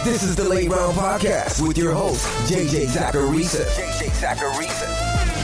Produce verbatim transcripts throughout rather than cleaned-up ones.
This is the Late Round Podcast with your host, J J Zachariason. J J Zachariason.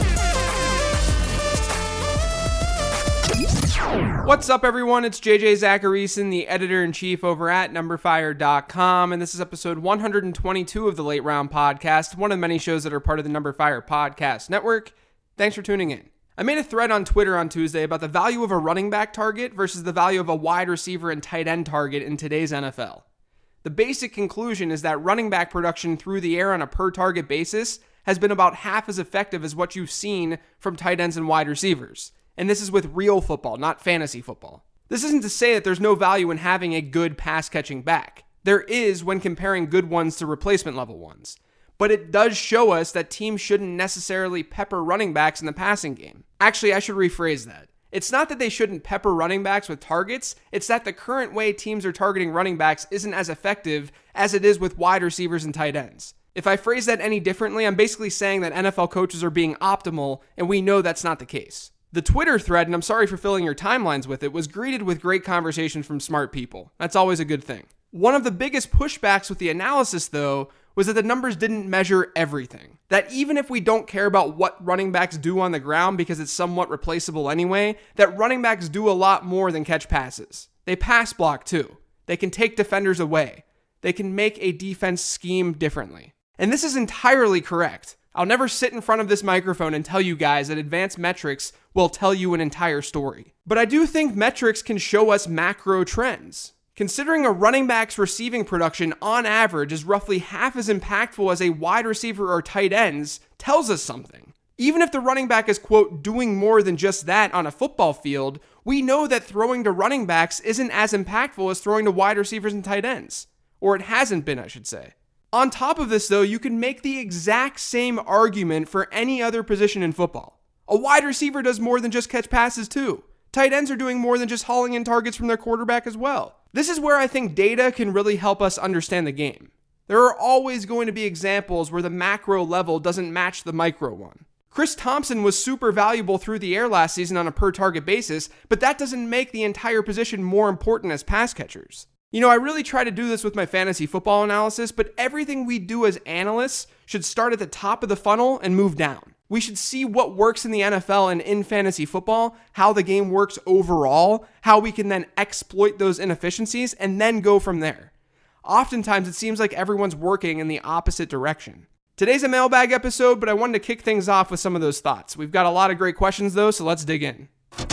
What's up, everyone? It's J J Zachariason, the editor-in-chief over at number fire dot com, and this is episode one hundred twenty-two of the Late Round Podcast, one of the many shows that are part of the Number Fire Podcast Network. Thanks for tuning in. I made a thread on Twitter on Tuesday about the value of a running back target versus the value of a wide receiver and tight end target in today's N F L. The basic conclusion is that running back production through the air on a per-target basis has been about half as effective as what you've seen from tight ends and wide receivers. And this is with real football, not fantasy football. This isn't to say that there's no value in having a good pass-catching back. There is when comparing good ones to replacement-level ones. But it does show us that teams shouldn't necessarily pepper running backs in the passing game. Actually, I should rephrase that. It's not that they shouldn't pepper running backs with targets, it's that the current way teams are targeting running backs isn't as effective as it is with wide receivers and tight ends. If I phrase that any differently, I'm basically saying that N F L coaches are being optimal, and we know that's not the case. The Twitter thread, and I'm sorry for filling your timelines with it, was greeted with great conversation from smart people. That's always a good thing. One of the biggest pushbacks with the analysis, though, was that the numbers didn't measure everything. That even if we don't care about what running backs do on the ground because it's somewhat replaceable anyway, that running backs do a lot more than catch passes. They pass block too. They can take defenders away. They can make a defense scheme differently. And this is entirely correct. I'll never sit in front of this microphone and tell you guys that advanced metrics will tell you an entire story. But I do think metrics can show us macro trends. Considering a running back's receiving production on average is roughly half as impactful as a wide receiver or tight end's tells us something. Even if the running back is, quote, doing more than just that on a football field, we know that throwing to running backs isn't as impactful as throwing to wide receivers and tight ends. Or it hasn't been, I should say. On top of this, though, you can make the exact same argument for any other position in football. A wide receiver does more than just catch passes, too. Tight ends are doing more than just hauling in targets from their quarterback as well. This is where I think data can really help us understand the game. There are always going to be examples where the macro level doesn't match the micro one. Chris Thompson was super valuable through the air last season on a per-target basis, but that doesn't make the entire position more important as pass catchers. You know, I really try to do this with my fantasy football analysis, but everything we do as analysts should start at the top of the funnel and move down. We should see what works in the N F L and in fantasy football, how the game works overall, how we can then exploit those inefficiencies, and then go from there. Oftentimes, it seems like everyone's working in the opposite direction. Today's a mailbag episode, but I wanted to kick things off with some of those thoughts. We've got a lot of great questions, though, so let's dig in.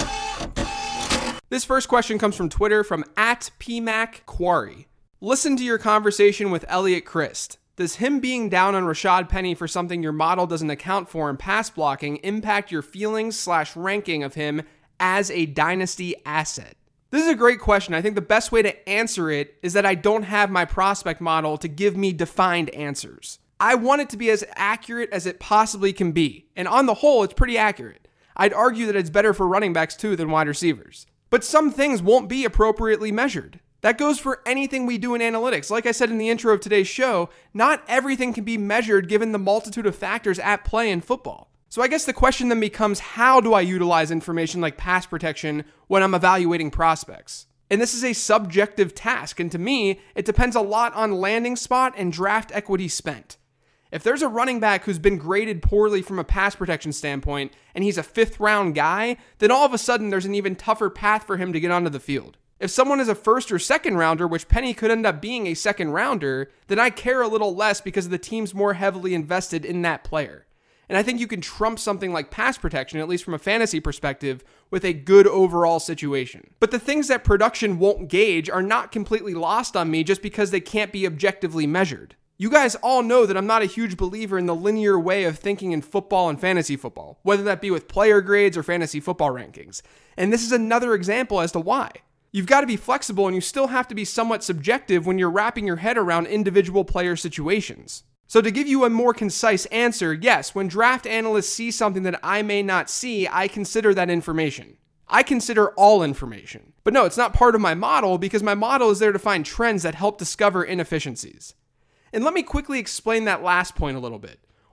This first question comes from Twitter from at P Mac Quarry. Listen to your conversation with Elliot Christ. Does him being down on Rashad Penny for something your model doesn't account for in pass blocking impact your feelings slash ranking of him as a dynasty asset? This is a great question. I think the best way to answer it is that I don't have my prospect model to give me defined answers. I want it to be as accurate as it possibly can be. And on the whole, it's pretty accurate. I'd argue that it's better for running backs too than wide receivers. But some things won't be appropriately measured. That goes for anything we do in analytics. Like I said in the intro of today's show, not everything can be measured given the multitude of factors at play in football. So I guess the question then becomes, how do I utilize information like pass protection when I'm evaluating prospects? And this is a subjective task, and to me, it depends a lot on landing spot and draft equity spent. If there's a running back who's been graded poorly from a pass protection standpoint, and he's a fifth round guy, then all of a sudden there's an even tougher path for him to get onto the field. If someone is a first or second rounder, which Penny could end up being a second rounder, then I care a little less because the team's more heavily invested in that player. And I think you can trump something like pass protection, at least from a fantasy perspective, with a good overall situation. But the things that production won't gauge are not completely lost on me just because they can't be objectively measured. You guys all know that I'm not a huge believer in the linear way of thinking in football and fantasy football, whether that be with player grades or fantasy football rankings. And this is another example as to why. You've got to be flexible, and you still have to be somewhat subjective when you're wrapping your head around individual player situations. So to give you a more concise answer, yes, when draft analysts see something that I may not see, I consider that information. I consider all information. But no, it's not part of my model because my model is there to find trends that help discover inefficiencies. And let me quickly explain that last point a little bit.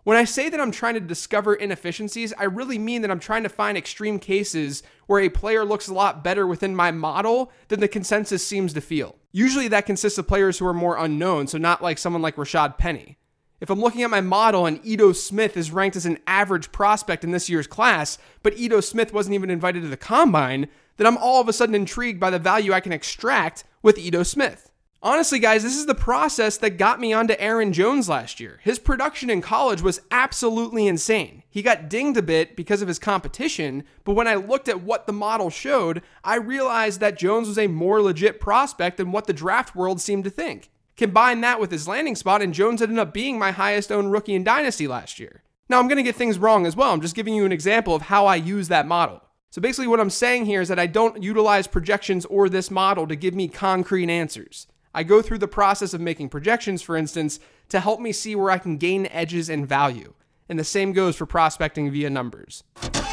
When I say that I'm trying to discover inefficiencies, I really mean that I'm trying to find extreme cases where a player looks a lot better within my model than the consensus seems to feel. Usually that consists of players who are more unknown, so not like someone like Rashad Penny. If I'm looking at my model and Ito Smith is ranked as an average prospect in this year's class, but Ito Smith wasn't even invited to the combine, then I'm all of a sudden intrigued by the value I can extract with Ito Smith. Honestly, guys, this is the process that got me onto Aaron Jones last year. His production in college was absolutely insane. He got dinged a bit because of his competition, but when I looked at what the model showed, I realized that Jones was a more legit prospect than what the draft world seemed to think. Combine that with his landing spot, and Jones ended up being my highest owned rookie in Dynasty last year. Now, I'm going to get things wrong as well. I'm just giving you an example of how I use that model. So basically what I'm saying here is that I don't utilize projections or this model to give me concrete answers. I go through the process of making projections, for instance, to help me see where I can gain edges and value. And the same goes for prospecting via numbers.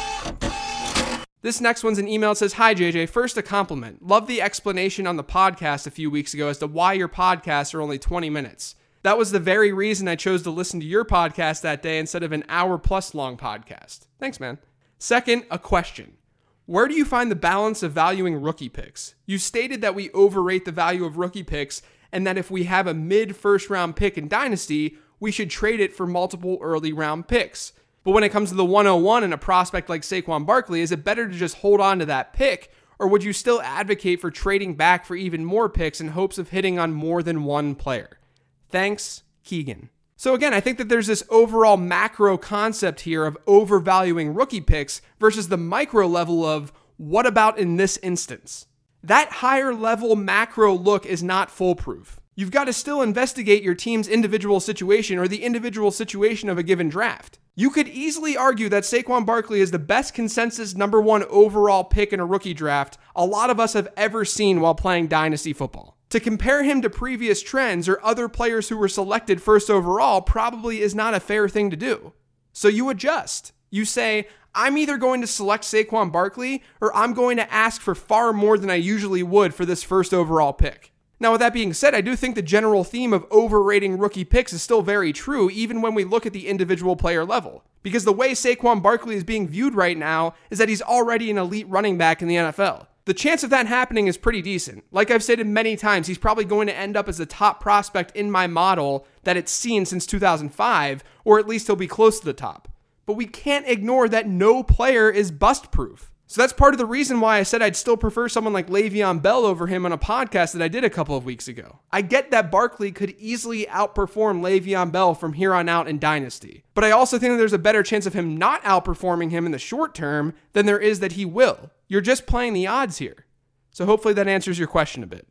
This next one's an email that says, "Hi J J, first a compliment. Love the explanation on the podcast a few weeks ago as to why your podcasts are only twenty minutes. That was the very reason I chose to listen to your podcast that day instead of an hour plus long podcast. Thanks, man. Second, a question. Where do you find the balance of valuing rookie picks? You stated that we overrate the value of rookie picks and that if we have a mid-first round pick in Dynasty, we should trade it for multiple early round picks. But when it comes to the one oh one and a prospect like Saquon Barkley, is it better to just hold on to that pick, or would you still advocate for trading back for even more picks in hopes of hitting on more than one player? Thanks, Keegan." So again, I think that there's this overall macro concept here of overvaluing rookie picks versus the micro level of what about in this instance? That higher level macro look is not foolproof. You've got to still investigate your team's individual situation or the individual situation of a given draft. You could easily argue that Saquon Barkley is the best consensus number one overall pick in a rookie draft a lot of us have ever seen while playing Dynasty football. To compare him to previous trends or other players who were selected first overall probably is not a fair thing to do. So you adjust. You say, I'm either going to select Saquon Barkley or I'm going to ask for far more than I usually would for this first overall pick. Now, with that being said, I do think the general theme of overrating rookie picks is still very true, even when we look at the individual player level. Because the way Saquon Barkley is being viewed right now is that he's already an elite running back in the N F L. The chance of that happening is pretty decent. Like I've stated many times, he's probably going to end up as the top prospect in my model that it's seen since two thousand five, or at least he'll be close to the top. But we can't ignore that no player is bust-proof. So that's part of the reason why I said I'd still prefer someone like Le'Veon Bell over him on a podcast that I did a couple of weeks ago. I get that Barkley could easily outperform Le'Veon Bell from here on out in Dynasty. But I also think that there's a better chance of him not outperforming him in the short term than there is that he will. You're just playing the odds here. So hopefully that answers your question a bit.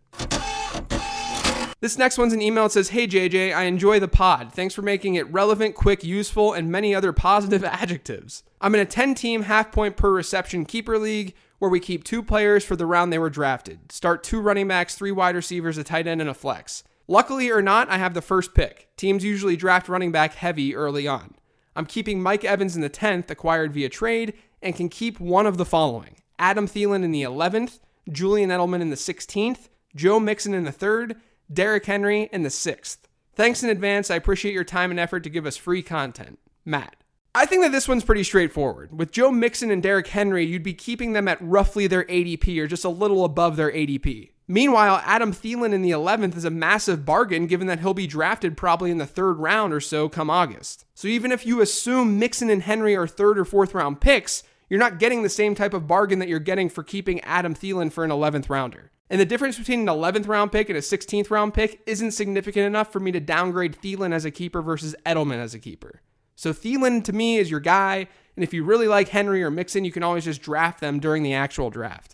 This next one's an email that says, "Hey J J, I enjoy the pod. Thanks for making it relevant, quick, useful, and many other positive adjectives. I'm in a ten-team half-point per reception keeper league where we keep two players for the round they were drafted. Start two running backs, three wide receivers, a tight end, and a flex. Luckily or not, I have the first pick. Teams usually draft running back heavy early on. I'm keeping Mike Evans in the tenth, acquired via trade, and can keep one of the following. Adam Thielen in the eleventh, Julian Edelman in the sixteenth, Joe Mixon in the third, Derrick Henry in the sixth. Thanks in advance. I appreciate your time and effort to give us free content. Matt." I think that this one's pretty straightforward. With Joe Mixon and Derrick Henry, you'd be keeping them at roughly their A D P or just a little above their A D P. Meanwhile, Adam Thielen in the eleventh is a massive bargain given that he'll be drafted probably in the third round or so come August. So even if you assume Mixon and Henry are third or fourth round picks, you're not getting the same type of bargain that you're getting for keeping Adam Thielen for an eleventh rounder. And the difference between an eleventh round pick and a sixteenth round pick isn't significant enough for me to downgrade Thielen as a keeper versus Edelman as a keeper. So Thielen to me is your guy, and if you really like Henry or Mixon, you can always just draft them during the actual draft.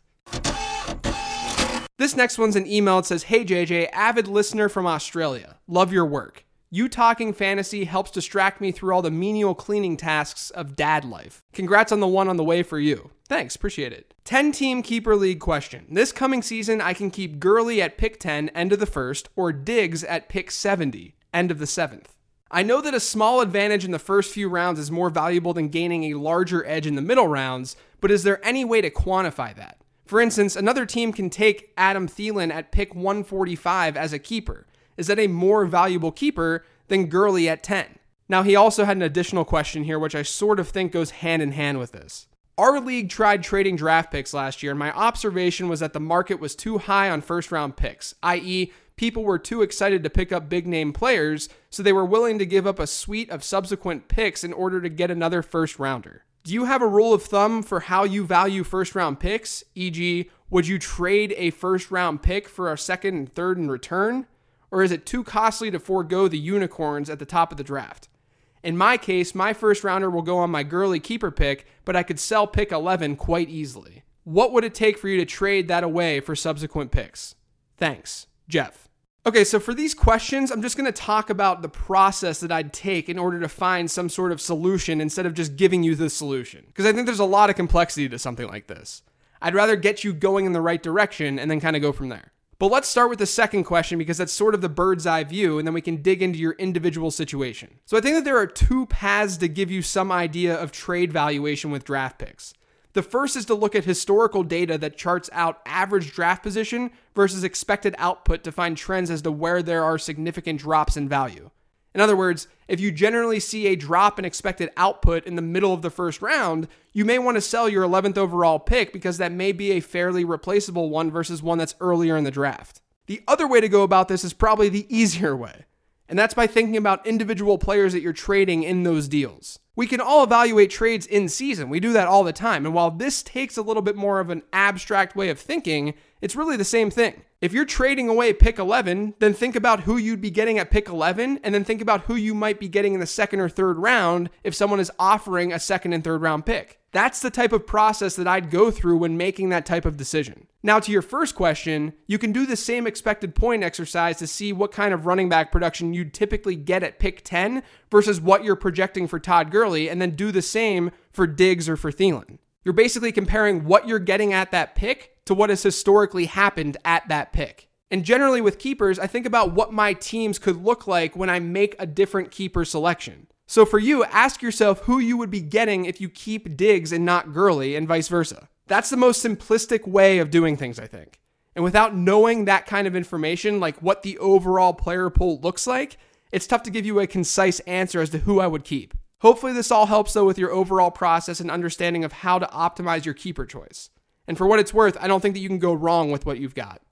This next one's an email that says, "Hey J J, avid listener from Australia. Love your work. You talking fantasy helps distract me through all the menial cleaning tasks of dad life. Congrats on the one on the way for you." Thanks, appreciate it. ten-team keeper league question. This coming season, I can keep Gurley at pick ten, end of the first, or Diggs at pick seventy, end of the seventh. I know that a small advantage in the first few rounds is more valuable than gaining a larger edge in the middle rounds, but is there any way to quantify that? For instance, another team can take Adam Thielen at pick one forty-five as a keeper. Is that a more valuable keeper than Gurley at ten? Now, he also had an additional question here, which I sort of think goes hand in hand with this. Our league tried trading draft picks last year, and my observation was that the market was too high on first round picks, that is, people were too excited to pick up big name players, so they were willing to give up a suite of subsequent picks in order to get another first rounder. Do you have a rule of thumb for how you value first round picks? for example, would you trade a first round pick for a second and third in return? Or is it too costly to forego the unicorns at the top of the draft? In my case, my first rounder will go on my Gurley keeper pick, but I could sell pick eleven quite easily. What would it take for you to trade that away for subsequent picks? Thanks, Jeff. Okay, so for these questions, I'm just going to talk about the process that I'd take in order to find some sort of solution instead of just giving you the solution. Because I think there's a lot of complexity to something like this. I'd rather get you going in the right direction and then kind of go from there. But let's start with the second question because that's sort of the bird's eye view, and then we can dig into your individual situation. So I think that there are two paths to give you some idea of trade valuation with draft picks. The first is to look at historical data that charts out average draft position versus expected output to find trends as to where there are significant drops in value. In other words, if you generally see a drop in expected output in the middle of the first round, you may want to sell your eleventh overall pick because that may be a fairly replaceable one versus one that's earlier in the draft. The other way to go about this is probably the easier way, and that's by thinking about individual players that you're trading in those deals. We can all evaluate trades in season. We do that all the time. And while this takes a little bit more of an abstract way of thinking, it's really the same thing. If you're trading away pick eleven, then think about who you'd be getting at pick eleven, and then think about who you might be getting in the second or third round if someone is offering a second and third round pick. That's the type of process that I'd go through when making that type of decision. Now, to your first question, you can do the same expected point exercise to see what kind of running back production you'd typically get at pick ten versus what you're projecting for Todd Gurley, and then do the same for Diggs or for Thielen. You're basically comparing what you're getting at that pick to what has historically happened at that pick. And generally with keepers, I think about what my teams could look like when I make a different keeper selection. So for you, ask yourself who you would be getting if you keep Diggs and not Gurley, and vice versa. That's the most simplistic way of doing things, I think. And without knowing that kind of information, like what the overall player pool looks like, it's tough to give you a concise answer as to who I would keep. Hopefully this all helps though with your overall process and understanding of how to optimize your keeper choice. And for what it's worth, I don't think that you can go wrong with what you've got.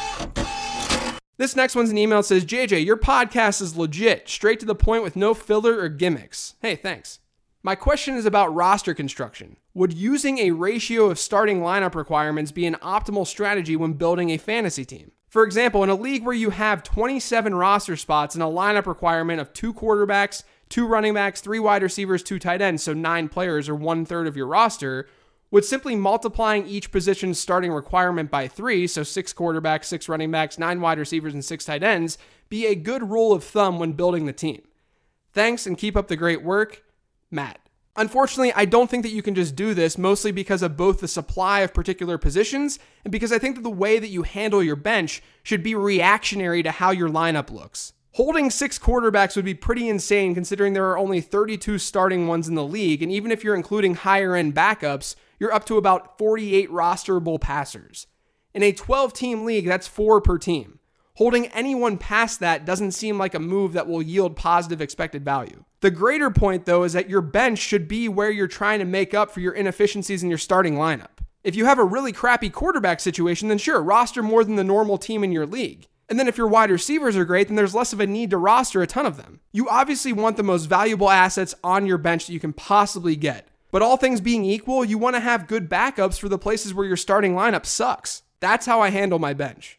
This next one's an email that says, J J, your podcast is legit, straight to the point with no filler or gimmicks. Hey, thanks. My question is about roster construction. Would using a ratio of starting lineup requirements be an optimal strategy when building a fantasy team? For example, in a league where you have twenty-seven roster spots and a lineup requirement of two quarterbacks, two running backs, three wide receivers, two tight ends, so nine players or one third of your roster, would simply multiplying each position's starting requirement by three, so six quarterbacks, six running backs, nine wide receivers, and six tight ends, be a good rule of thumb when building the team? Thanks and keep up the great work, Matt. Unfortunately, I don't think that you can just do this, mostly because of both the supply of particular positions and because I think that the way that you handle your bench should be reactionary to how your lineup looks. Holding six quarterbacks would be pretty insane considering there are only thirty-two starting ones in the league, and even if you're including higher-end backups, you're up to about forty-eight rosterable passers. In a twelve-team league, that's four per team. Holding anyone past that doesn't seem like a move that will yield positive expected value. The greater point, though, is that your bench should be where you're trying to make up for your inefficiencies in your starting lineup. If you have a really crappy quarterback situation, then sure, roster more than the normal team in your league. And then if your wide receivers are great, then there's less of a need to roster a ton of them. You obviously want the most valuable assets on your bench that you can possibly get. But all things being equal, you want to have good backups for the places where your starting lineup sucks. That's how I handle my bench.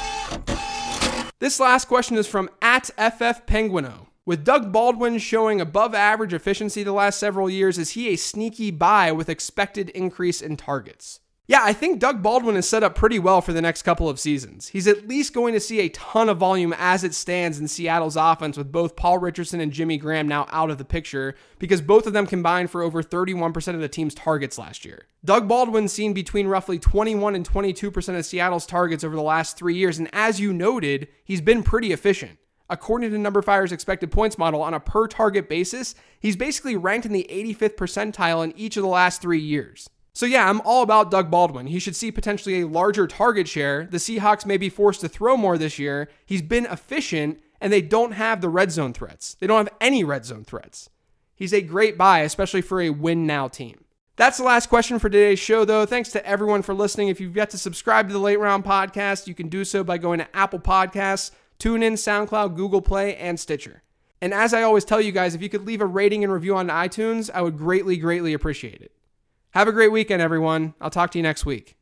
This last question is from at F F Penguino. With Doug Baldwin showing above average efficiency the last several years, is he a sneaky buy with expected increase in targets? Yeah, I think Doug Baldwin is set up pretty well for the next couple of seasons. He's at least going to see a ton of volume as it stands in Seattle's offense with both Paul Richardson and Jimmy Graham now out of the picture because both of them combined for over thirty-one percent of the team's targets last year. Doug Baldwin's seen between roughly twenty-one and twenty-two percent of Seattle's targets over the last three years, and as you noted, he's been pretty efficient. According to NumberFire's expected points model, on a per target basis, he's basically ranked in the eighty-fifth percentile in each of the last three years. So yeah, I'm all about Doug Baldwin. He should see potentially a larger target share. The Seahawks may be forced to throw more this year. He's been efficient, and they don't have the red zone threats. They don't have any red zone threats. He's a great buy, especially for a win-now team. That's the last question for today's show, though. Thanks to everyone for listening. If you've yet to subscribe to the Late Round Podcast, you can do so by going to Apple Podcasts, TuneIn, SoundCloud, Google Play, and Stitcher. And as I always tell you guys, if you could leave a rating and review on iTunes, I would greatly, greatly appreciate it. Have a great weekend, everyone. I'll talk to you next week.